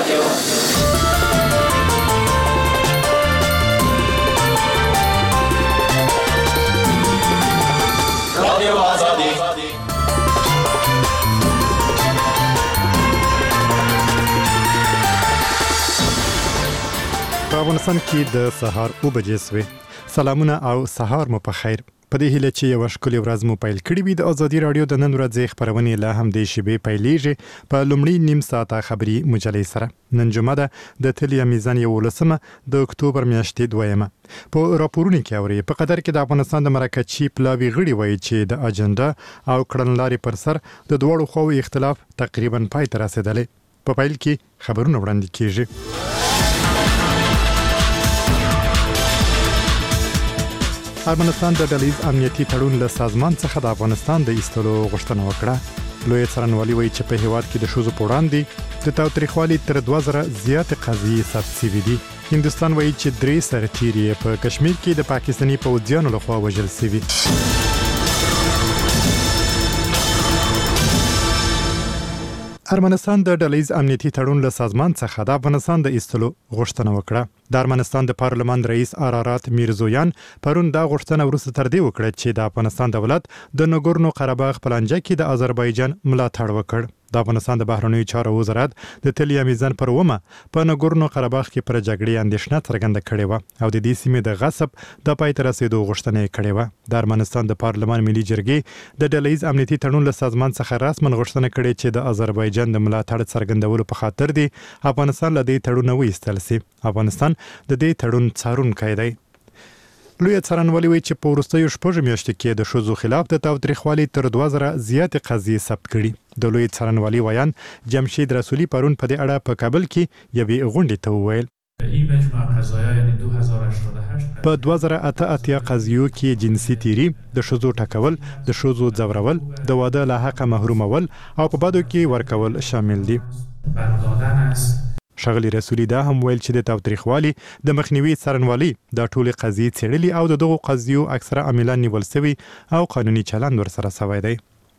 رادیو آزادی. په افغانستان کې د سهار 9 بجې سوې. سلامونه او سهار مو په خیر. په دې هیله چې یو ښکلې ورځ مو پیل کړې وي د ازادي رادیو د نن ورځې خبرونه له هم د شیبې پیلېږي په لومړی نیم ساعته خبري مجلې سره. نن جمعه ده د تلیا میزان 11 د اکتوبر میاشتې 2 په راپورونو کې اوري په قطر کې د افغانستان د مرکزي پلاوی غړي وایي چې د اجنډا او کړنلارې پر سر د دوړو خو اختلاف تقریبا پای ته رسیدلی. په پیل کې خبرونه وړاندې کیږي. افغانستان د ډلهیز امنیتي تړون له سازمان څخه د افغانستان د ایستلو غوښتنه وکړه. لوی څارنوالي وایي چې په هیواد کې د ښځو په وړاندې د تاوتریخوالي تر 2000 زیات قضیې ثبت شوي دي. هندوستان وایي چې 3 سرتیري په کشمیر کې د پاکستاني پوځیانو لخوا وژل شوي. ارمنستان د ډلهیز امنیتي تړون له سازمان څخه د افغانستان د ایستلو غوښتنه وکړه. د ارمنستان د پارلمان رئیس ارارات میرزویان پرون دا غوښتنه وروسته تر دې وکړه چې د افغانستان دولت د نګورنو قرهباغ په لانجه کې د آذربایجان ملاتړ وکړ. د افغانستان د بهرنیو چارو وزارت د تلیا میزان پر ومه په نګورنو قرهباغ کې پر جګړې اندېښنه څرګنده کړې و او د دې سیمې د غصب د پای ته رسیدو غوښتنه کړې و. د ارمنستان د پارلمان ملي جرګې د ډلهیز امنیتي تړون له سازمان څخه رسمن غوښتنه کړې چې د آذربایجان د ملاتړ څرګندولو په خاطر دی افغانستان له دې تړون وایستل سي. افغانستان د دې تړون څارونکی دی. لوی څارنوالي وایي چې په وروستیو 6 میاشتو کې د ښځو خلاف د تاوتریخوالي تر 2000 زیات قضیې ثبت کړي. د لوی څارنوالي ویان جمشید رسولي پرون په دې اړه په کابل کې یوې غونډې ته وویل. په 2008 قضیو کې جنسي تیری، د ښځو ټکول، د ښځو ځورول، د واده له حقه محرومول او په بدو کې ورکول شامل دي. ښاغلي رسولي دا هم ویل چې د تاوتریخوالي د مخنیوي څارنوالي دا ټولې قضیې څېړلي او د دغو قضیو اکثره عاملان نیول شوي او قانوني چلند ورسره شوی دی.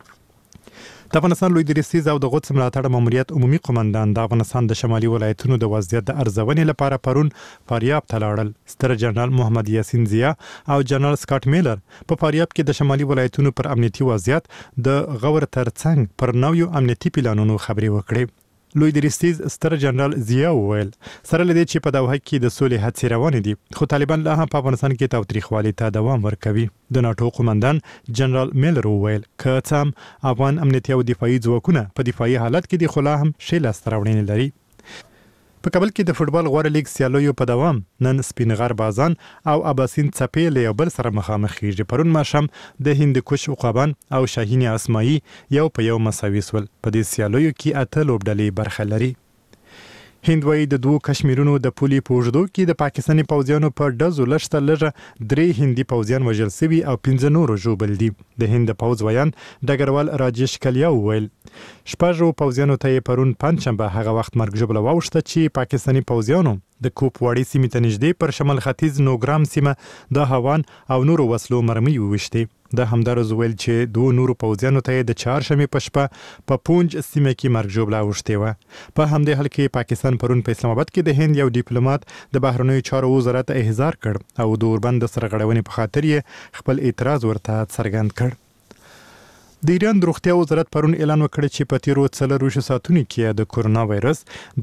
د افغانستان لوی درستیز او د قدس ملاتړ ماموریت عمومي قومندان د افغانستان د شمالي ولایتونو د وضعیت د ارزونې لپاره پرون فاریاب ته لاړل. ستر جنرال محمد یاسین ضیا او جنرال سکاټ میلر په فاریاب کې د شمالي ولایتونو پر امنیتي وضعیت د غور ترڅنګ پر نویو امنیتي پلانونو خبرې وکړې. لوی درستیز ستر جنرال ضیا وویل سره لدې چې په دوحه کې د سولې هڅې روانې دي خو طالبان لا هم په افغانستان کې تاوتریخوالي ته دوام ورکوي. د ناټو قومندان جنرال میلر وویل که څه هم افغان امنیتي او دفاعي ځواکونه په دفاعي حالت کې دي خو لا هم ښې لاسته راوړنې لري. په کابل کې د فوټبال غوره لیګ سیالیو په دوام نن سپینغر بازان او اباسین څپې له یو بل سره مخامخ کیږي. پرون ماښام د هندوکش عقابان او شاهین اسماعي یو په یو مساوي سول. په دې سیالیو کې 8 لوبډلې برخه لري. هند وایي د 2 کشمیرونو د پولې په اوږدو کې د پاکستاني پوځیانو په ډزو لږ تر لږه 3 هندي پوځیان وژل شوي او 15 نور ژوبل دي. د هند د پوځ ویان ډګروال راجیش کلیا وویل 6 پوځیانو ته یې پرون پنجشنبه هغه وخت مرګ ژوبله واوښته چې پاکستاني پوځیانو د کوپواړي سیمې ته نږدې پر شمال ختیځ نوګرام سیمه د هوان او نورو وسلو مرمۍ وویشتې. د همدارز ویل چې 2 نورو پوځیانو ته د چهارشنبې په شپه په پونج سیمه کې مرګ ژوبله اوښتې وه. په همدې حال کې پاکستان پرون په اسلام آباد کې د هند یو ډیپلوماټ د بهرنیو چارو وزارت احضار کړ او د اوربند سرغړونې په خاطر یې خپل اعتراض ورته څرګند کړ. د ایران د روغتیا وزارت پرون اعلان وکړ چې په تیرو 4 ساعتونو کې د کورونا وایرس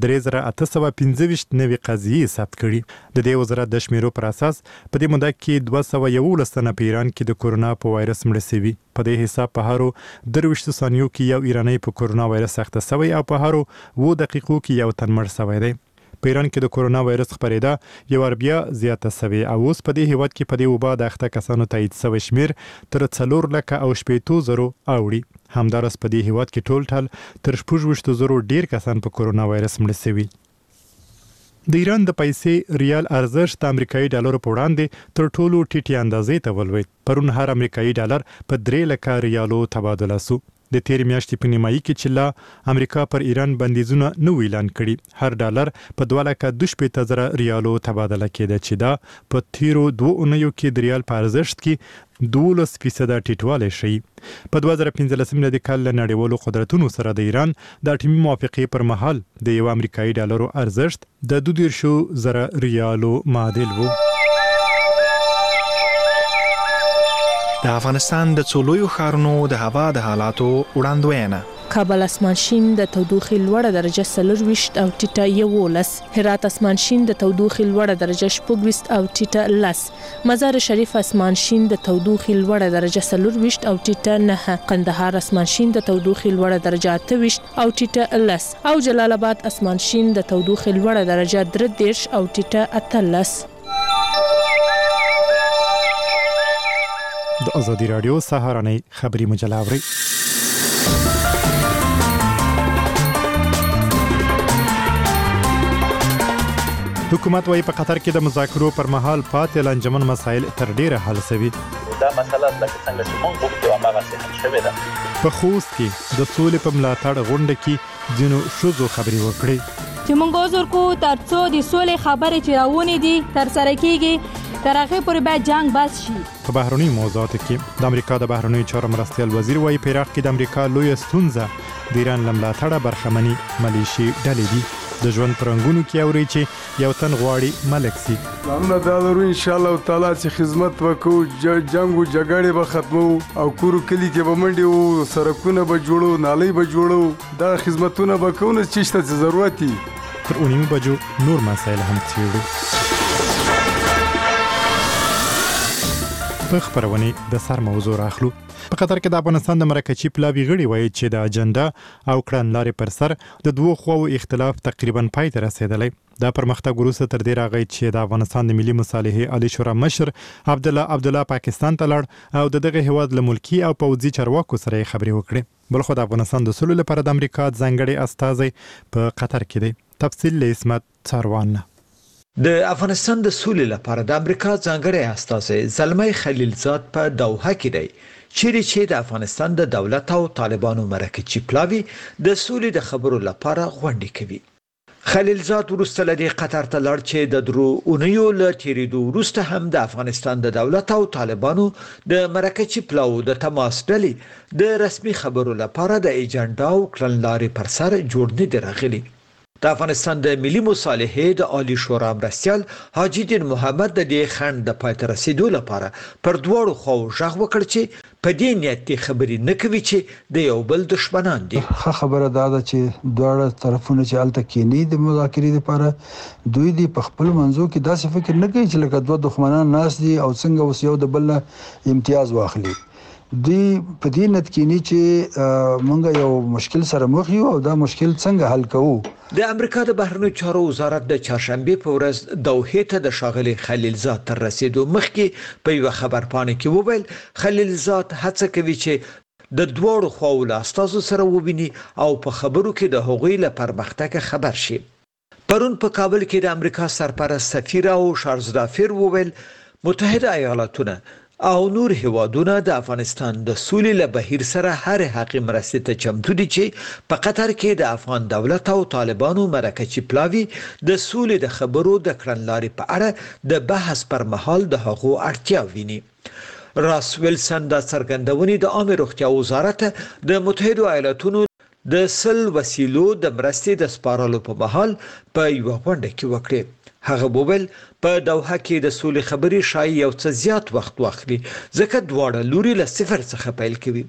3815 نوې قضیې ثبت کړي. د دې وزارت د شمیرو پر اساس په دې موده کې 211 تنه په ایران کې د کورونا په وایرس مړه شوي. په دې حساب په هرو 23 ثانیو کې یو ایرانی په کورونا وایرس اخته شوی او په هرو 2 دقیقو کې یو تن مړ شوی دی. په ایران کې د کورونا وایرس خپرېده یو بیا زیاته شوې او اوس په دې هیواد کې په دې وبا د اخته کسانو تایید شوی شمیر تر 4,80,000 اوړي. همدارس په دې هیواد کې ټول تر 26,000 ډیر کسان په کورونا وایرس مړه شوي. د ایران د پیسې ریال ارزښت د امریکایي ډالرو په وړاندې تر ټولو ټیټې اندازې ته ولوېد. پرون هر امریکایي ډالر په 3 لکه ریالو تبادله شو. د تیر میاشتې په نیمایي کې چې لا امریکا پر ایران بندیزونه نو اعلان کړي هر ډالر په 2.2 ریالو تبادله کېده چې دا په تیرو 2 اونیو کې د ریال په ارزښت کې 12% ټیټوالی شي. په 2015 میلادي کال له نړیوالو قدرتونو سره د ایران د اټومي موافقې پر مهال د یو امریکایي ډالرو ارزښت د 22,000 ریالو معادل و. د افغانستان د څو لویو ښارونو د هوا د حالاتو وړاندوینه. کابل اسمان شین د تودوخې لوړه درجه 24 او ټیټه 11. هرات اسمان شین د تودوخې لوړه درجه 24 او ټیټه 10. مزار شریف اسمان شین د تودوخې لوړه درجه 24 او ټیټه 9. قندهار اسمان شین د تودوخې لوړه درجه 28 او ټیټه 10 او جلال آباد اسمان شین د تودوخې لوړه درجه 33 او ټیټه 18. د ازادي رادیو سهارنۍ خبری مجله اوري. حکومت وايي په قطر کې د مذاکرو پر مهال پاتې لنجمن مسایل تر ډیره حل شوي. دا مسله لکه څنګه چې موږ غوښتو هماغسې حل شوې ده. په خوست کې د سولې په ملاتړ غونډه کې ځینو ښځو خبرې وکړې چې موږ عذر کوو تر څو د سولې خبرې چې راونې دي تر سره کېږي تر هغې پورې باید جنګ بس شي. په بهرنۍ موضوعاتو کې د امریکا د بهرنیو چارو مرستیال وزیر وايي په عراق کې د امریکا لویه ستونزه د ایران له ملاتړه برخمنې ملیشي ډلې دي. د ژوند پرنګونو کې اوري چې یو تن غواړي ملک سي. نن دا درو ان شاء الله تعالی چې خدمت وکړو جنگ او جګړې به ختمو او کورو کلی کې به منډي او سرکونه به جوړو نالۍ به جوړو دا خدمتونه به کوو چې شته ضرورت دي. تر 9 بجو نور مسایل هم څېړو. په خبرونه د سر موضوع راخلو. په قطر کې د افغانستان د مرکچی پلاوی غړي وایي چې د اجنډا او کړنلارې پر سر د دوه خواو اختلاف تقریبا پای ته رسیدلی. دا پرمختګ وروسته تر دې راغی چې د افغانستان د ملي مصالحې عالی شورا مشر عبدالله پاکستان ته لاړ او دغه هیواد له ملکی او پوځي چارواکو سره خبرې وکړې. بلخو د افغانستان د سولې لپاره د امریکا ځانګړي استازی په قطر کې دی. تفصیل له اسمت څاروان. د افغانستان د سولې لپاره د امریکا ځانګړي استازی زلمي خلیلزاد په دوحه کې دی چې د افغانستان د دولت او طالبانو مرکچی پلاوی د سولې د خبرو لپاره غونډې کوي. خلیلزاد وروسته لدی قطر ته لاړ چې د درو اونیو له تیریدو وروسته هم د افغانستان د دولت او طالبانو د مرکچی پلاو د تماس ډلې د رسمي خبرو لپاره د ایجنډا او کړنلارې پر سر جوړ نه دی راغلی. د افغانستان د ملي مصالحې د عالی شورا مرستیال حاجی دین محمد د دې خند د پای ته رسیدو لپاره پر دواړو خواو ژغ وکړ چې په دې نیت خبرې نه کوي چې د یو بل دشمنان دي. خبره دا ده چې دواړه طرفونه چې الته کېنی د مذاکرې لپاره دوی دی په خپل منځو کې داسې فکر نه کوي چې لکه دوه دښمنان ناس دي او څنګه اوس یو د بل امتیاز واخلي. دوی په دې نیت کېنی چې مونږ یو مشکل سره مخ یو او دا مشکل څنګه حل کوو. د امریکا د بهرنیو چارو وزارت د چهارشنبه په ورځ دوحه ته د شاغلي خلیلزاد تر رسیدو مخکې په یو خبرپاڼه کې وویل خلیلزاد هڅه کوي چې د دوړو خواو له استازو سره وبیني او په خبرو کې د هغوی له پرمختګ خبر شي. پرون په کابل کې د امریکا سرپرست سفیر او شارزدافیر وویل متحده ایالاتونه او نور هیوادونه د افغانستان د سولې له بهیر سره هر حقي مرستې ته چمتو دي چې په قطر کې د افغان دولت او طالبانو مرکچی پلاوی د سولې د خبرو د کړنلارې په اړه د بحث پر مهال د هغو اړتیا ویني. راس ویلسن د څرګندونې د عامه روغتیا وزارت د متحده ایالاتونو د سل وسیلو د مرستې د سپارلو په مهال په یو غونډه کې وکړه. هغه وویل په دوحه کې د سولې خبرې شایي یو څه زیات وخت واخلي ځکه دواړه لوري له صفر څخه پیل کوي.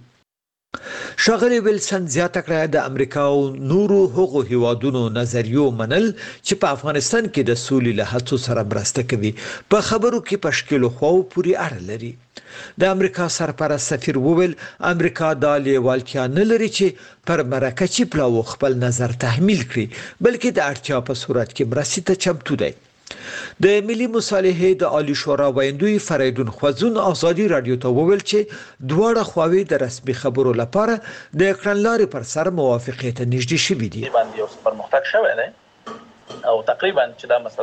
شاغلی ویلسن زیاته کړه د امریکا او نورو هغو هیوادونو نظریو منل چې په افغانستان کې د سولې له هڅو سره مرسته کوي په خبرو کې پشکلو خواو پوری اړه لري. د امریکا سرپرست سفیر وویل امریکا د لیوالتیا نه لري چې پر مرکچی پلاو خپل نظر تحمیل کړي بلکې د اړتیا په صورت کې مرستې ته چمتو دی. د ملي مصالحې د عالی شورا ویندوی فریدون خوځون ازادي رادیو ته وویل چې دواړه خواوې د رسمي خبرو لپاره د کړنلارې پر سر موافقې ته نږدې شوي دي. باندې اوس پرمختګ شوی دی او تقریبا چې دا مسله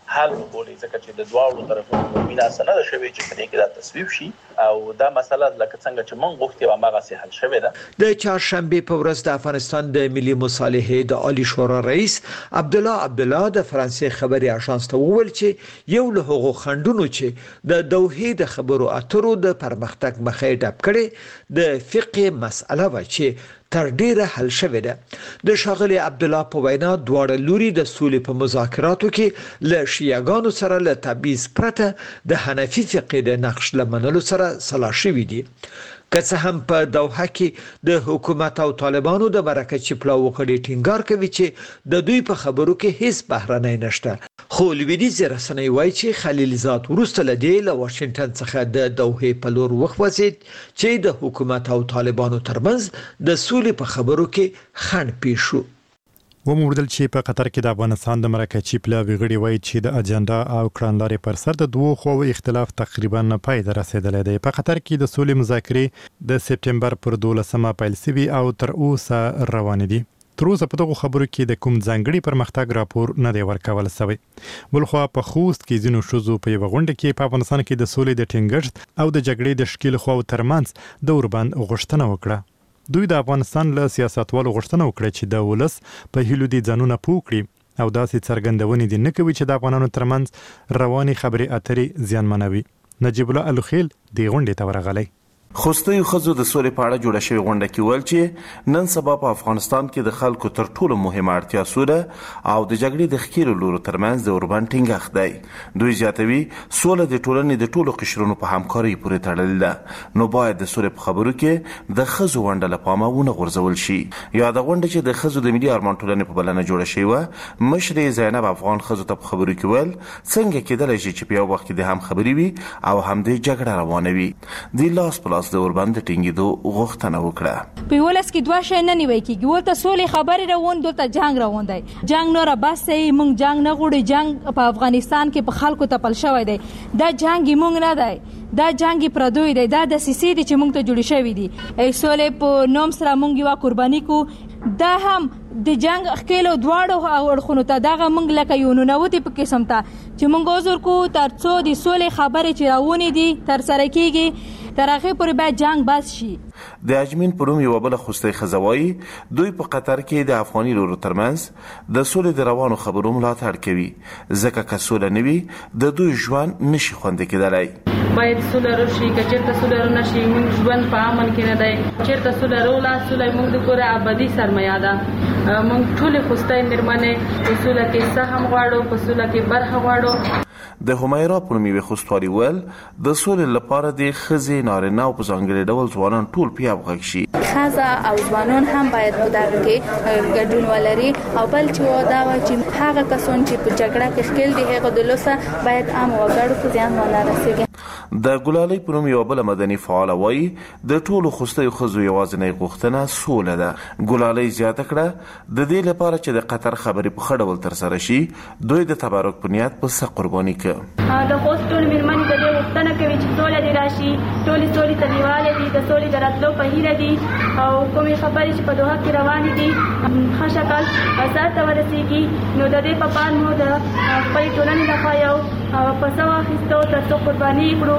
حل وبولي ځکه چې د دواړو طرفونو مینا سره د شوی چې په دې کې دا تصویب شي او دا مسله لکه څنګه چې مونږ غوښتي و هغه سي حل شوی ده. د چهارشنبه په ورځ د افغانستان د ملي مصالحې د عالی شورا رئیس عبدالله د فرانسې خبري اژانس ته وویل چې یو له هغو خندونو چې د دوحې د خبرو اترو د پرمختګ مخې ډب کړي د فقه مسأله و چې تر ډیره حل شوې ده. د ښاغلي عبدالله په وینا دواړه لوري د سولې په مذاکراتو کې له شیعاګانو سره له تبعیض پرته د حنفي فقه د نقش لمنلو سره سلا شوي دي. که څه هم په دوحه کې د حکومت او طالبانو د مرکه چپلا وکړي ټینګار کوي چې د دوی په خبرو کې هیڅ بهرنۍ نشته، خو لویدیځ رسنۍ وایي چې خلیلزاد وروسته له دې له واشنگټن څخه د دوحې په لور وخوځېد چې د حکومت او طالبانو ترمنځ د سولې په خبرو کې خنډ پیښ شو. وموردل چې په قطر کې د افغانستان د مرکه چپلا ویغړی وایي چې د اجنډا او کړنلارې پر سر د دوه خو اختلاف تقریبا نه پای ته رسیدلی دی. په قطر کې د سولې مذاکرې د سپټمبر پر 12مه پیل شوي او تر اوسه روان دي. تر اوسه په دغه خبرو کې د کوم ځانګړي پرمختګ راپور نه دی ورکول شوی. بلخو په خوست کې ځینو شوزو په یو غونډه کې په افغانستان کې د سولې د ټینګښت او د جګړې د شکیل خو ترمنځ د اوربند غوښتنه وکړه. دوی د افغانستان له سیاستوالو غوښتنه وکړه چې د ولس په هیلو دي ځانونه پوه کړي او داسې څرګندونې دي نه کوي چې د افغانانو ترمنځ رواني خبرې اترې زیانمنوي. نجیب الله الخیل دی غونډې ته ورغلی. خوستي خزو د سولې په اړه جوړه شوې غونډه کې ویل چې نن سبا په افغانستان کې د خلکو تر ټولو مهمه اړتیا سوله او د جګړې د ښکیلو لورو ترمنځ د اوربند ټینګښت دی. دوی زیاتوي سوله د ټولنې د ټولو قشرونو په همکارۍ پورې تړلې ده، نو باید د سولې په خبرو کې د خزو ونډه له پامه ونه غورځول شي. یاده غونډه چې د خزو د ملي ارمان ټولنې په بلنه جوړه شوې وه، مشرې زینب افغان خزو ته په خبرو کې ویل څنګه کېدلی شي چې په یو وخت کې د هم خبرې وي او هم د جګړه روانه وي. د لاس په لاس د اوربند ټینګېدو غوښتنه وکړه. په ولس کې دوه شی نه نیوي کېږي، ورته سولې خبرې روان دلته جنگ روان دی. جنگ نور بس مونږ جنگ نه غوړي، جنگ په افغانستان کې په خلکو تپل شوی دی. دا جنگ مونږ نه دی، دا جنگ پردوی دی، دا د سیسي دي چې مونږ ته جوړ شوی دي. سولې په نوم سره مونږ یو قرباني کو، دا هم د جنگ خکېلو دواړو اړخونو ته دغه مونږ لکه یو ننوتې په قسم ته چې مونږ عذر کو تر څو د سولې خبرې چې راونې دي تر سره کېږي تر هغې پورې باید جنگ بس شي. د اجمین په نوم یوه بله خوستی ښځه وایي دوی په قطر کې د افغاني لورو ترمنځ د سولې د روانو خبرو ملاتړ کوي، ځکه که سوله نه وي د دوی ژوند نشي خوندي کېدلی. باید سوله راشي، که چېرته سوله رانه شي موږ ژوند په امن کې نه دی. چېرته سوله راوله، سوله موږ د کوره ابدي سرمایه ده. موږ ټولې خوستی مېرمنې په سوله کې سهم غواړو، په سوله کې برخه غواړو. د همیرا په نوم یوې خوستوالي ویل د سولې لپاره د ښځې، نارینه او په ځانګړي ډول ځوانان ټول په یو غږ شي. ښځه او ځوانان هم باید په دغه کې ګډون ولري. او بل چې دا وایي چې هغه کسان چې په جګړه کې ښکېل دي هغه د لوسه باید عام وګړو ته زیان ونه رسېږي. د ګلالۍ په نوم یوه بله مدني فعاله وایي د ټولو خوستیو ښځو یوازینۍ غوښتنه سوله ده. ګلالۍ زیاته کړه د دې لپاره چې د قطر خبرې په ښه ډول ترسره شي دوی د تبرک په نیت په څه قرباني کوي. د خوست ټولې مېرمنې د دې غوښتنه کوي چې سوله دې راشي، ټولې سولې ته لیواله دي، د سولې د راتلو په هیله دي او کومې خبرې چې په دوحه کې روانې دي ښه شکل سر ته ورسېږي. نو د دې په پال مو د خپلې ټولنې لخوا یو پسه واخیستو تر څو قرباني کړو.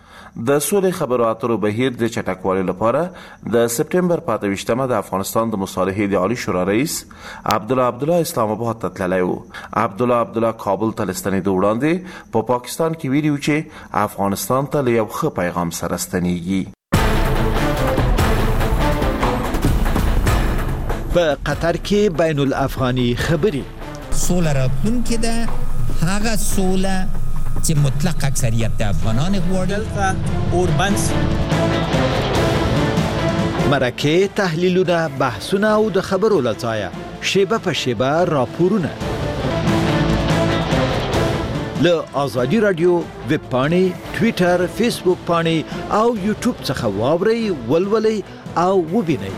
د سولې خبرو اترو بهیر د چټکوالي لپاره د سپټمبر په 28مه د افغانستان د مصالحې د عالی شورا رئیس عبدالله اسلام آباد ته تللی و. عبدالله کابل ته له ستنېدو وړاندې په پاکستان کې ویلي و چې افغانستان ته له یو ښه پیغام سره ستنېږي. په قطر کې بین الافغاني خبرې سوله راتلونکې ده، هغه سوله چې مطلق اکثریت د افغانان غواړي. اوربند مرکه تحلیلونه، بحثونه او د خبرو له ځایه شیبه په شیبه راپورونه له آزادي رادیو ویب پاڼې، ټویټر، فیسبوک پاڼې او یوټیوب څخه واورئ، ولولئ او وبینئ.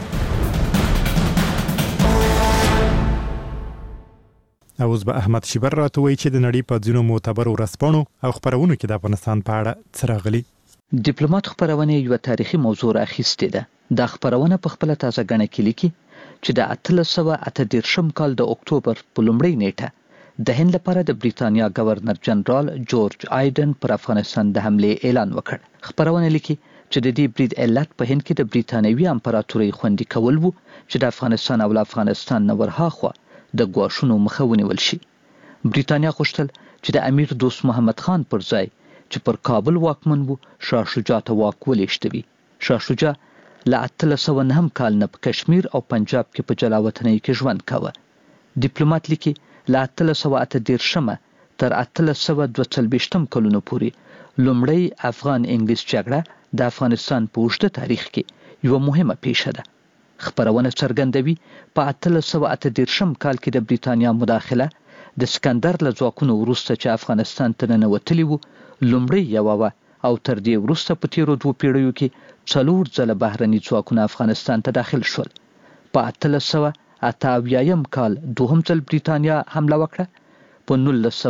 اوس به احمد شیبر راته وایي چې د نړۍ په ځینو معتبرو ورځپاڼو او خپرونو کې د افغانستان په اړه څه راغلي. ډیپلوماټ خپرونه یو تاریخي موضوع راخیستې ده. دا خپرونه په خپله تازه ګڼه کې لیکي چې د 1838 کال د اکتوبر په لومړۍ نیټه د هند لپاره د بریتانیا گورنر جنرال جورج آیډن پر افغانستان د حمله اعلان وکړ. خبرونه لیکي چې د دې برید علت په هند کې د بریتانوي امپراتورۍ خوندي کول وو چې د افغانستان او افغانستان نه ورهاخوا د ګواښونو مخه ونیول شي. بریتانیا غوښتل چې د امیر دوست محمد خان پر ځای چې پر کابل واکمن وو شاه شجاع ته واک ولېږدوي. شاه شجاع له 1809 کال نه په کشمیر او پنجاب کې په جلاوطنۍ کې ژوند کاوه. ډیپلوماټ لیکي له 1838 تر 1842 کلونو پورې لومړی افغان انګلیس جګړه د افغانستان په اوږده تاریخ کې یوه مهمه پیښه ده. خبرونه څرګندوي په 1838 کال کې د بریتانیا مداخله د سکندر له ځواکونو وروسته چې افغانستان ته ننوتلي وو لومړی یوه وه او تر دې وروسته په تیرو 2 پیړیو کې 4 ځله بهرني ځواکونه افغانستان ته داخل شول. په 1888 کال دوهم ځل بریتانیا حمله وکړه. په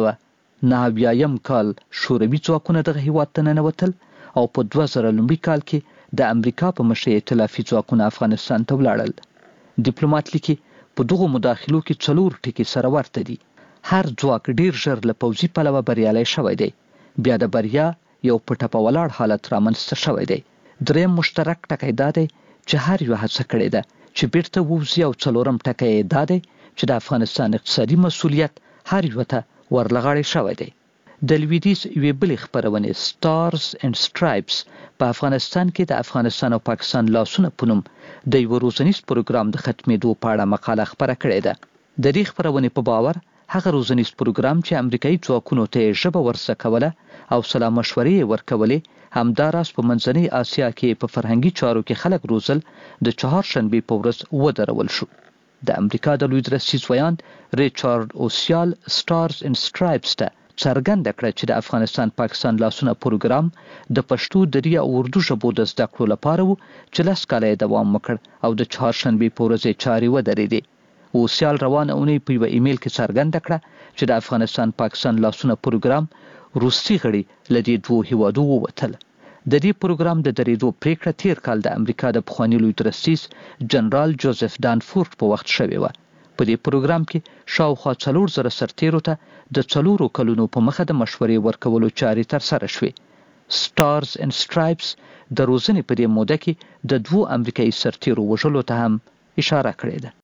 1990 کال شوروي ځواکونه دغه هیواد ته ننوتل او په 2000 لومړي کال کې د امریکا په مشرۍ ائتلافي ځواکونه افغانستان ته ولاړل. ډیپلوماټ لیکي په دغو مداخلو کې 4 ټکي سره ورته دي. هر ځواک ډیر ژر له پوځي پلوه بریالی شوی دی. بیا د بریا یو په ټپه ولاړ حالت رامنځته شوی دی. دریم مشترک ټکی دا دی چې هر یو هڅه کړې ده چې بیرته ووځي او څلورم ټکی یې دا دی چې د افغانستان اقتصادي مسؤلیت هر یو ته ورلغاړی شوی دی. د لویدیځ یوې بلې خپرونې سټارز اینډ سټرایپس په افغانستان کې د افغانستان او پاکستان لاسونه په نوم د یوه روزنیز پروګرام د ختمېدو په اړه مقاله خپره کړې ده. د دې خپرونې په باور هغه روزنیز پروګرام چې امریکایي ځواکونو ته یې ژبه ورزده کوله او سلا مشورې یې ورکولې همداراز په منځنۍ اسیا کې په فرهنګي چارو کې خلک روزل د چهارشنبې په ورځ ودرول شو. د امریکا د لوی درستیز ویان ریچارډ اوسیال سټارز اینډ سټرایپس ته څرګنده کړه چې د افغانستان پاکستان لاسونه پروګرام د پښتو دري او اردو ژبو د زده کړو لپاره و چې 10 کاله یې دوام وکړ او د چهارشنبې په ورځ یې چارې ودرېدې. اوسیال روانه اونۍ په یوه ایمیل کې څرګنده کړه چې د افغانستان پاکستان لاسونه پروګرام روسي غړي له دې 2 هیوادو ووتل. د دې پروګرام د درېدو پریکړه تیر کال د امریکا د پخواني لوی درستیز جنرال جوزف دانفورد په وخت شوې وه. په دې پروګرام کې شاوخوا 4000 سرتیرو ته د 4 کلونو په مخه د مشورې ورکولو چارې ترسره شوې. سټارز اینډ سټرایپس د روزنې په دې موده کې د 2 امریکایي سرتیرو وژلو ته هم اشاره کړې ده.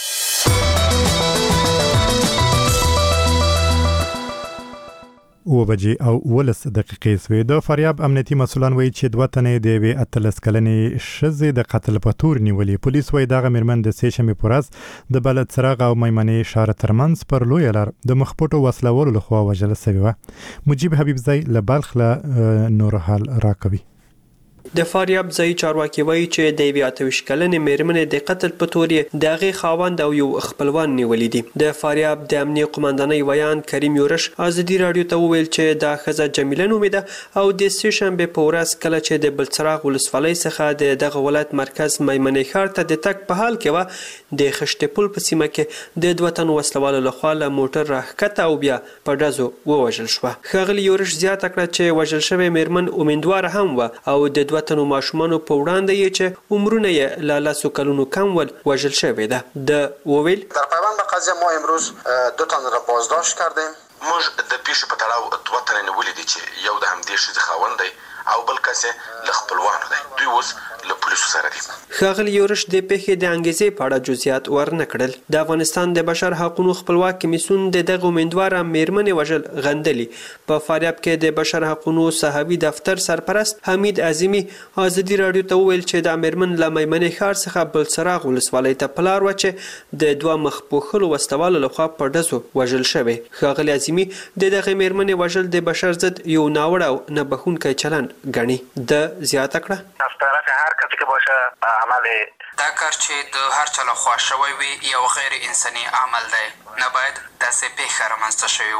و بجې او 12 دقیقې سوې. د فاریاب امنیتي مسولان وایي چې 2 تنې د یوې 18 کلنې ښځې د قتل په تور نیولې. پولیس وایي دغه مېرمن د سې شنبې په ورځ د بلد څراغ او میمنې ښار ترمنځ پر لویه لار د مخپټو وسلوالو لخوا وژل سوې وه. مجیب حبیبزی له بلخ له نور حال راکوي. د فاریاب ځای چارواکي وایي چې د 28 کلنې مېرمنې د قتل په تور یې د هغې خاوند او یو خپلوان نیولي دي. د فاریاب د امنیه قمندانۍ ویان کریم یورش ازادي راډیو ته وویل چې دا ښځه جمیله نومېده او د سې شنبې په ورځ کله چې د بلڅراغ ولسوالۍ څخه د دغه ولایت مرکز میمنې ښار ته د تګ په حال کې وه د خشتې پل په سیمه کې د 2 تنو وسلوالو لخوا له موټر راښکته او بیا په ډزو ووژل شوه. ښاغلي یورش زیاته کړه چې وژل شوې مېرمن امیندواره هم وه او د 2 تنو ماشومانو په وړاندې یې چې عمرونه یې له 10 کلونو کم ول وژل شوې ده. د وویل در پیوند به قضیه ما امروز 2 تن را بازداشت کردیم. موږ د پیښې په تړاو 2 تنه نیولي دي چې یو د همدې ښځې خاوند دی او بل کس له خپلوانو دی. دوی اوس له پولیسو سره دي. ښاغلي یورش د پیښې د انګیزې په اړه جزئیات ورنه کړل. د افغانستان د بشر حقوقو خپلواک کمیسیون د دغه امیندواره مېرمنې وژل غندلي. په فاریاب کې د بشر حقوقو صحوي دفتر سرپرست حمید عظیمی ازادي راډیو ته وویل چې د مېرمن له میمنې ښار څخه بلڅراغ ولسوالۍ ته په لار وه چې د 2 مخ پوښلو وسلوالو لخوا په ډزو وژل شوې. ښاغلي عظیمی د دغه مېرمنې وژل د بشر ضد یو ناوړه او نه بخښونکی چلند ګڼي. د زیاته کړه هر کس که باشه عمل دا کار چې د هر چا لخوا شوی وي یو غیر انساني عمل دی. نه باید داسې پیښه رامنځته شوې وای.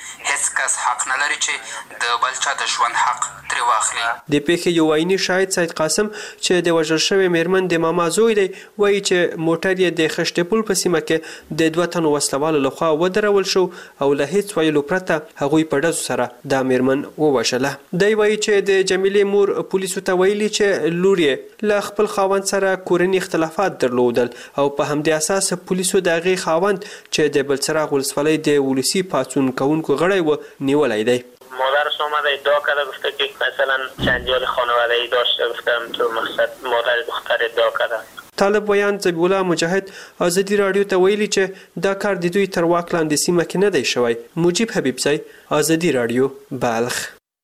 هیڅ کس حق نه لري چې د بل چا د ژوند حق ترې واخلي. د پیښې یو عیني شاهد سید قاسم چې د وژل شوې میرمن د ماما زوی دی وایي چې موټر یې د خښتې پل په سیمه کې د 2 تنو وسلوالو لخوا ودرول شو او له هیڅ ویلو پرته هغوی په ډزو سره دا میرمن ووژله. دی وایي چې د جمیلې مور پولیسو ته ویلي چې لور یې له خپل خاوند سره کورني اختلافات درلودل او په همدې اساس پولیسو د هغې خاوند چې د بلچراغ ولسوالۍ د ولسي پاڅون کوونکو غړی و نیولی دی. مادرش آمده ادعا کرده گفته که مثلا جنجال خانوادگی داشته، گفتم تو مقصد مادر دختر ادعا کرده. طالب ویان ذبیح الله مجاهد ازادي رادیو ته ویلي چې دا کار د دوی تر واک لاندې سیمه کې نه دی شوی. مجیب حبیبزی، ازادي رادیو، بلخ.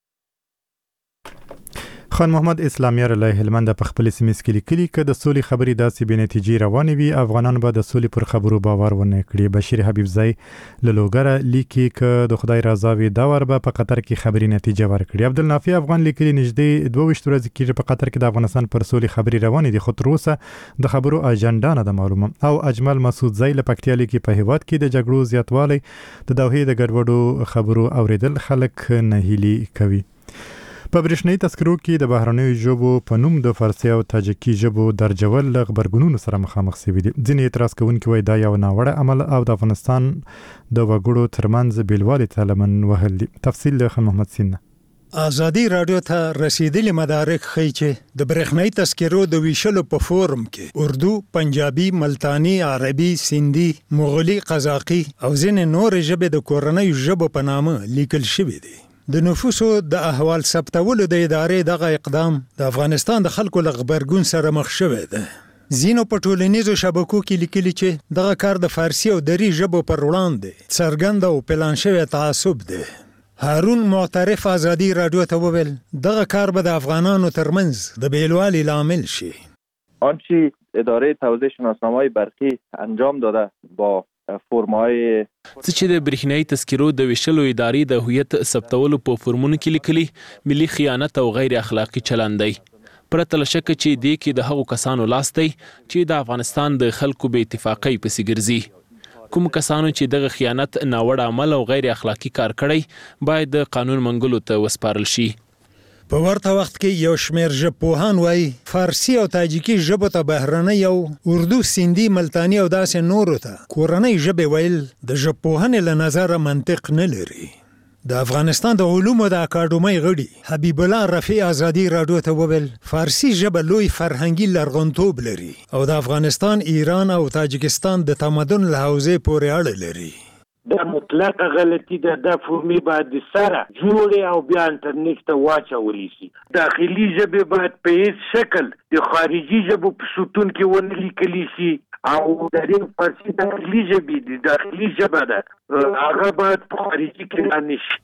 خان محمد اسلامیار الله هلمند په خپل سیمه کې لیکلي چې د سولې خبرې داسې بې نتیجې روانې وي افغانان به د سولې پر خبرو باور ونه کړي. بشیر حبیبزی له لوګره لیکي چې د خدای رضا وي دا ور به په قطر کې خبرې نتیجه ورکړي. عبدالنافع افغان لیکلي نږدې 22 ورځې کې په قطر کې د افغانستان پر سولې خبرې روانې دي خو تر اوسه د خبرو اجنډا نه ده معلومه. او اجمل مسعود زی له پکتیا لیکي په هیواد کې د جګړو زیاتوالی د دوحې د ګډوډو خبرو اوریدل خلک نهیلي کوي. په برېښنایي تذکرو کې د بهرنیو ژبو په نوم د فارسي او تاجکي ژبو درجول له غبرګونونو سره مخامخ شوي دي. ځینې اعتراض کوونکي وایي دا یو ناوړه عمل او د افغانستان د وګړو ترمنځ بیلوالي ته لمن وهل دي. تفصیل له خان محمد سینه. ازادي رادیو ته رسیدلي مدارک ښیي چې د برېښنایي تذکرو د ویشلو په فورم کې اردو، پنجابي، ملتاني، عربي، سندي، مغلي، قزاقي او ځینې نورې ژبې د کورنیو ژبو په نامه لیکل شوي دي. د نفوسو د احوال ثبتولو د ادارې دغه اقدام د افغانستان د خلکو له غبرګون سره مخ شوی دی. ځینو په ټولنیزو شبکو کې لیکلي چې دغه کار د فارسي او دری ژبو پر وړاندې څرګند او پلان شوی تعصب دی. هارون معترف ازادي رادیو ته وویل دغه کار به د افغانانو ترمنځ د بیلوالي لامل شي. آنچه اداره توزیع شناسنامه‌های برقی انجام داده با فرمای چې د برېښنایي تذکرو د ویشلو ادارې د هویت ثبتولو په فورمونو کې لیکلي ملي خیانت او غیر اخلاقی چلند دی. پرته له شکه چې دې کې د هغو کسانو لاس دی چې د افغانستان د خلکو بې اتفاقۍ پسې ګرځي. کوم کسانو چې دغه خیانت، ناوړه عمل او غیر اخلاقی کار کړی باید د قانون منګولو ته وسپارل شي. په ورته وخت کې یو شمېر ژبپوهان وایي فارسي او تاجکي ژبو ته بهرنۍ او اردو، سندي، ملتاني او داسې نورو ته کورنۍ ژبې ویل د ژبپوهنې له نظره منطق نه لري. د افغانستان د علومو د اکاډمۍ غړي حبیب الله رفیع ازادي رادیو ته وویل فارسي ژبه لوی فرهنګي لرغونتوب لري او د افغانستان، ایران او تاجکستان د تمدن له حوزې پورې اړه لري. دا مطلقه غلطی ده. دا فرمی باید سره جوړي او بیا انټرنیټ ته واچولی شي. داخلي ژبې باید په هیڅ شکل د خارجي ژبو په ستون کې ونه لیکلی شي او د دې فارسي داخلي ژبې دي، داخلي ژبه ده هغه باید په خارجي کې نه شي.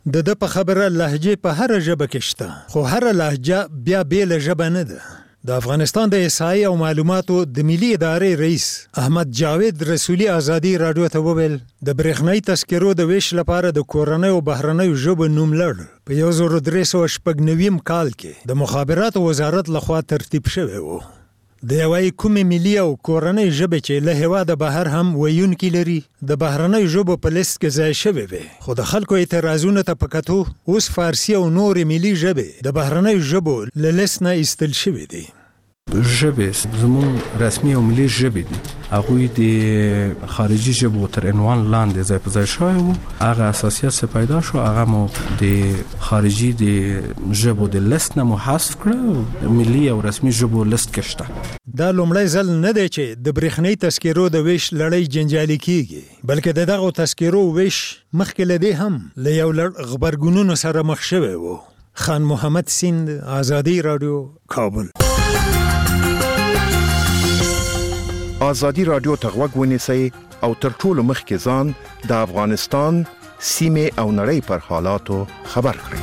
د په خبره لهجه په هر ژبه کې شته خو هر لهجه بیا بیل ژبه نه ده. د افغانستان د احصایې او معلوماتو د ملي ادارې رئیس احمد جاوید رسولي ازادي رادیو ته وویل د برېښنایي تذکرو د ویش لپاره د کورنۍ او بهرنیو ژبو نوم لړ په 1396 کال کې د مخابراتو وزارت لخوا ترتیب شوی و. د یوې کومې ملي او کورنۍ ژبې چې له هېواده بهر هم ویونکي لري د بهرنیو ژبو په لیست کې ځای شوی وي خو د خلکو اعتراضونو ته په کتو اوس فارسي او نورې ملي ژبې د بهرنیو ژبو له لیست نه ایستل شوي دي. ژبې زموږ رسمي او ملي ژبې دي هغوی د خارجي ژبو تر عنوان لاندې ځای په ځای شوی وو. هغه اساسیت چې پیدا شو هغه مو د خارجي د ژبو د لیست نه مو حذف کړه، ملي او رسمي ژبو لیست کې شته. دا لومړی ځل نه دی چې د برېښنایي تذکرو د ویش لړۍ جنجالي کیږي بلکې د دغو تذکرو ویش مخکې له دې هم له یو لړ غبرګونونو سره مخ شوی و. خان محمد سیند، ازادي رادیو، کابل. ازادي رادیو ته غوږ ونیسئ او تر ټولو مخکې ځان د افغانستان، سیمې او نړۍ پر حالاتو خبر کړئ.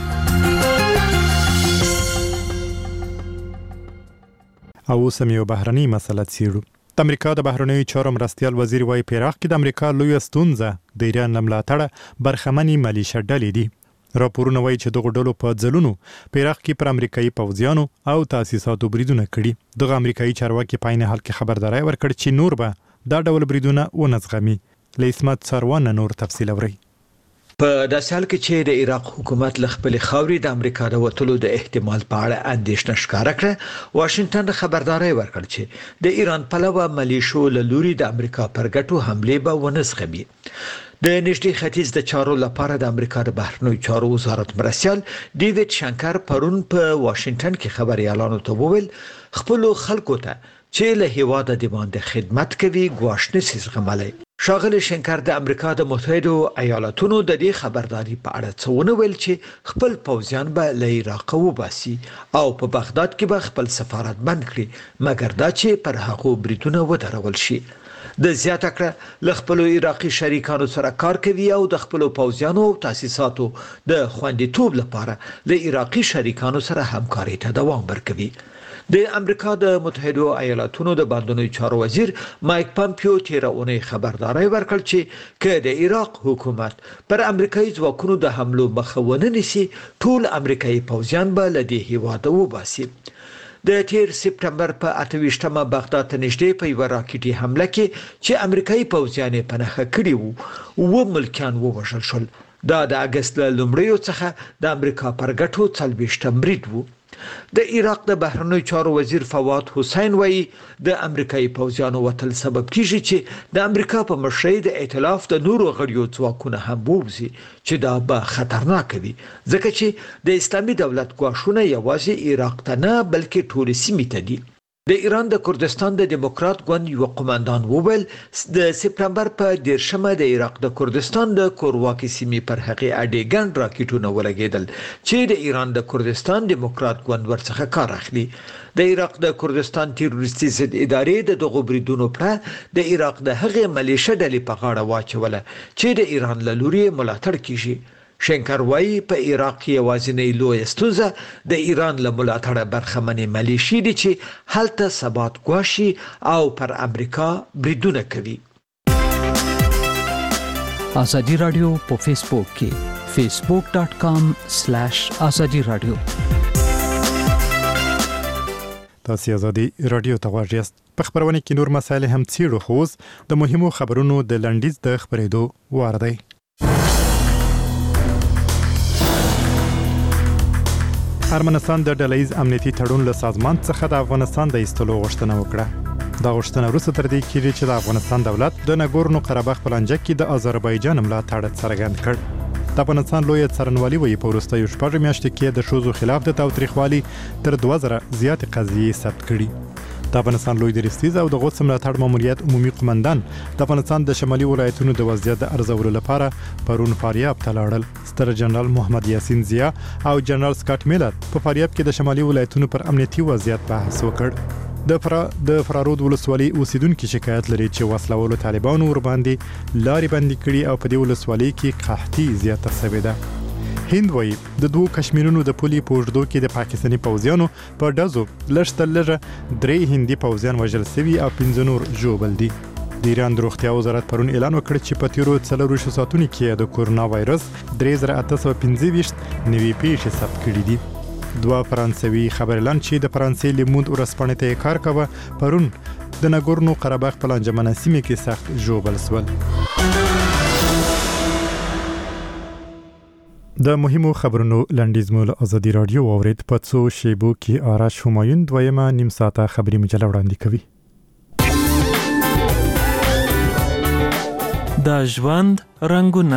او اوس هم یو بهرنۍ مسله څیړو. د امریکا د بهرنیو چارو مرستیال وزیر وایي په عراق کې د امریکا لویه ستونزه د ایران له ملاتړه برخمنې ملیشه ډلې دي. راپورونه وایي چې دغه ډلو په ځلونو په عراق کې پر امریکایي پوځیانو او تاسیساتو بریدونه کړي. دغه امریکایي چارواکي په عین حال کې خبرداری ورکړ چې نور به دا ډول بریدونه ونه زغمي. له اسمت سروان نور تفصیل اوري. په داسې حال کې چې د عراق حکومت له خپل خاوري د امریکا د وټلو د احتمال په اړه اندېښنه ښکاره کړه، واشنگټن خبرداري ورکړ چې د ایران پلوه ملیشو له لوري د امریکا پر ګټو حمله به ونه زغمي. د نږدې ختیځ د چارو لپاره د امریکا د بهرنیو چارو وزارت مرستیال ډیوډ شانکر پرون په واشنگټن کې خبريالانو ته وویل خپل خلکو ته چې له هیواده د باندې خدمت کوي ګواښ نشي زغملای. شاغلی شنکر د امریکا د متحده ایالاتونو د دې خبرداري په اړه څونه ویل چې خپل پوځیان به له عراق وباسي او په بغداد کې به خپل سفارت بند کړي، مګر دا چې پر هغه بریدونه ودرول شي. د زیاته کړه له خپل عراقي شریکانو سره کار کوي او د خپل پوځیانو او تاسیساتو د خوندیتوب لپاره له عراقي شریکانو سره همکاري ته دوام ورکوي. د امریکا د متحده ایالاتونو د باندنوي چارو وزیر مایک پامپیو تیر اونۍ خبرداري ورکړ چې که د عراق حکومت پر امریکایي ځواکونو د حملو مخه ونه نیسي، ټول امریکایي پوځیان به له دې هیواده وباسي. د تیر سپټمبر په 28مه بغداد ته نږدې په یو راکټي حمله کې چې امریکایي پوځیان په نخښه کړي وو ملکیان ووژل شول. دا د اگست له لومړیو څخه د امریکا پر ګټو 40 برید وو. د عراق د بهرنیو چارو وزیر فواد حسین وایي د امریکایي پوځیانو وتل سبب کیږي چې د امریکا په مشرۍ د ائتلاف د نورو غړیو ځواکونه هم ووځي چې دا به خطرناک وي، ځکه چې د اسلامي دولت ګواښونه یوازې عراق ته نه بلکې ټول سیمې ته دي. د ایران د کردستان د دیموکرات ګوند یو قوماندان وویل د سپټمبر په 10مه د عراق د کردستان د کورواکي سیمې پر هغې اډې ګڼ راکټونه ولګېدل چې د ایران د کردستان دیموکرات ګوند ورڅخه کار اخلي. د عراق د کردستان تیروریستي ضد ادارې د دغو بریدونو په د عراق د هغې ملیشه ډلې په غاړه واچوله چې د ایران له لوري ملاتړ کیږي. شنکر وایي په عراق کې یوازینۍ لویه ستونزه د ایران له ملاتړه برخمنې ملیشې دي چې هلته ثبات ګواښي او پر امریکا بریدونه کوي. ازادي رادیو په فیسبوک کې facebook.com/ازادي رادیو. تاسو ازادي رادیو ته غواړئ په خبرونه کې نور مسایل هم څیړو، خو د مهمو خبرونو د لنډیز د خبرېدو وار دی. ارمنستان د ډلهیز امنیتي تړون له سازمان څخه د افغانستان د ایستلو غوښتنه وکړه. دا غوښتنه وروسته تر دې کېږي چې د افغانستان دولت د نګورنو قرهبخ په لانجه کې د آذربایجان ملاتړ څرګند کړ. د افغانستان لویه څارنوالي وایي په وروستیو 6 میاشتو کې د ښځو خلاف د تاوتریخوالي تر 2000 زیاتې قضیې ثبت کړي. د افغانستان لوی درستیز او د غوڅ ملاتړ ماموریت عمومي قومندان د افغانستان د شمالي ولایتونو د وضعیت د ارزولو لپاره پرون فاریاب ته لاړل. ستر جنرال محمد یاسین ضیا او جنرال سکاټ میلر په فاریاب کې د شمالي ولایتونو پر امنیتي وضعیت بحث وکړ. د فرارود ولسوالۍ اوسیدونکو شکایت لري چې وسلوالو طالبانو ور باندې لارې بندي کړي او په دې ولسوالۍ کې قحطي زیاته شوې ده. هند وایي د دوه کشمیرونو د پولي پوجدو کې د پاکستاني پوځیانو په ډزو لږ 3 هندي پوځیان وژل شوي او 15 نور ژوبل دي. د ایران د روغتیا وزارت پرون اعلان وکړ چې په تیرو 4 ساعتونو کې د کورونا وایرس 3825 نوي پیښې ثبت کړي دي. دوه فرانسوي خبريالان چې د فرانسې لیموند ورسپانې ته کار کوي پرون د نګورنو قرهبخ په لانجمنه سیمه کې سخت ژوبل شول. د مهمو خبرونو لنډیز مول ازادي رادیو اورید په څو شیبو کې آرش همایون دویمه نیم ساعته خبري مجله وړاندې کوي. د ژوند رنگونه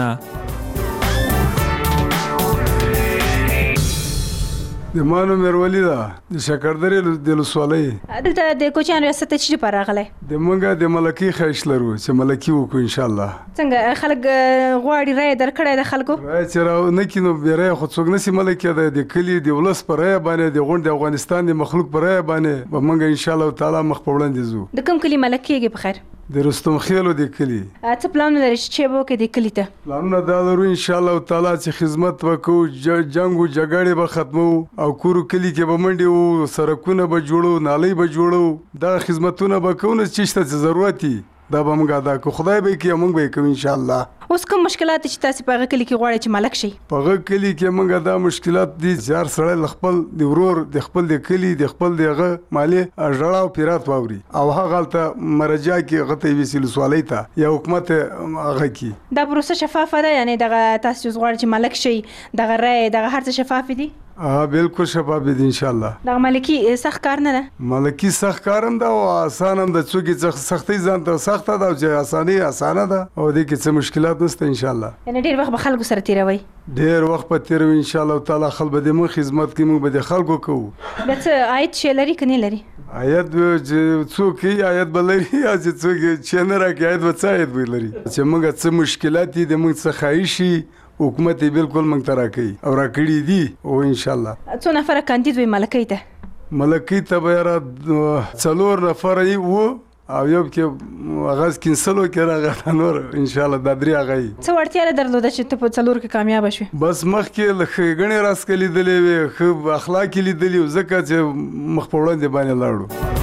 د مانو مرولی دا د شکردرې د لسوالۍ دلته د کوچیان ریاست چې پر راغله د مونږه د ملکی خیش لرو چې ملکی وکړو ان شاء الله. څنګه خلک غواړي رای درکړی د خلکو رای چې راو نه کینو بیره خو څوک نسی ملکی د کلی د ولس پر رای باندې د غونډ افغانستان د مخلوق پر رای باندې مونږ ان شاء الله تعالی مخ په وړاندې ځو. د کوم کلی ملکیږي په خیر د رستم خیلو د کلی څه پلان لري چې به کې د کلی ته پلانونه دا لرو ان شاء الله تعالی چې خدمت وکړو جنگ او جګړې به ختمو او کورو کلی کې به منډي او سرکونه به جوړو نالۍ به جوړو دا خدمتونه به کوو چې څه ضرورت دا به موږ ادا کوو. خدای به کوي موږ به کوو ان شاء الله. اوس کوم مشکلات چې تاسو په هغه کلی کې غواړئ چې ملک شي؟ په هغه کلی کې موږ دا مشکلات دي چې هر سړی خپل د ورور د خپل د کلی د خپل دغه مالی ژړا او پیرات واوري او هغه غلطه مرجع کې غته وسیل سوالي ته یا حکومت هغه کی. دا پروسه شفافه ده، یعنی دغه تاسو غواړئ چې ملک شي دغه رای دغه هر څه شفاف دي؟ بالکل شفاف دي ان شاء الله. دغه ملکی سخت کار نه ده؟ ملکی سخت کارم ده او آسان هم ده. څوک سختي ځان ته سخته ده او چې اساني اسانه ده او دې کې څه مشکلات نشته ان شاء الله. یعنی ډیر وخت به خلکو سره تیروي؟ ډیر وخت په تیروي ان شاء الله تعالی. خلک به د مو خدمت کوي، موږ به د خلکو کوو. دا څه عاید شي لري کني لري؟ عاید څوک یې عاید بلري یا چې څوک چې نه راکې عاید به څه عاید بلري. چې موږ څه مشکلات دي د موږ څه خایشي حکومت بالکل موږ ته راکړي او راکړي دي او ان شاء الله. څو نفر کاندید وي ملکی ته؟ ملکی ته به را 4 نفر وو او یو کې غاز کینسلو کې راغله نور ان شاء الله د 3 غي. څه ورتیا درلوده چې ته په 4 کې کامیاب شې؟ بس مخکې لخ غنې راس کې لیدلې وي، خو اخلاق لیدلې، ځکه چې مخ په وړاندې باندې لاړو.